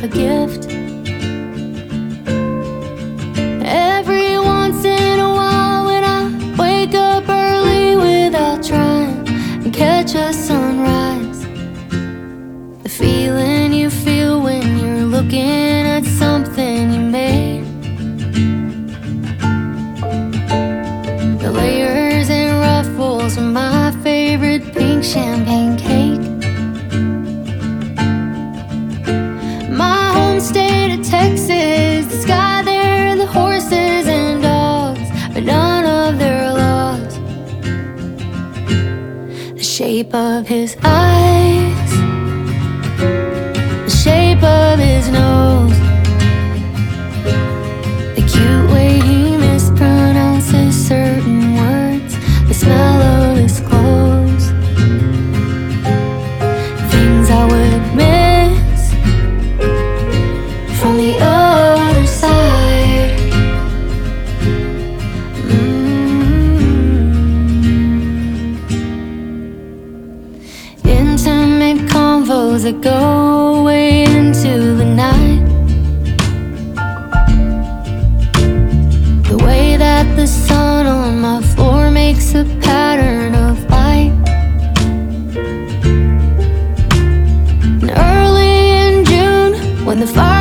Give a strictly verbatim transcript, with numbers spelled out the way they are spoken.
a gift. Every once in a while when I wake up early without trying and catch a sunrise, the feeling you feel when you're looking at something you made, the layers and ruffles of my favorite pink champagne cake, my home state of Texas, the sky there, the horses and dogs, but none of their laws, the shape of his eyes, the shape of his nose, the cute way he mispronounces certain words, the smell of his clothes, things I would miss from the other side. mm. Intimate convos that go way into the night, the way that the sun on my floor makes a pattern of light, and early in June when the fire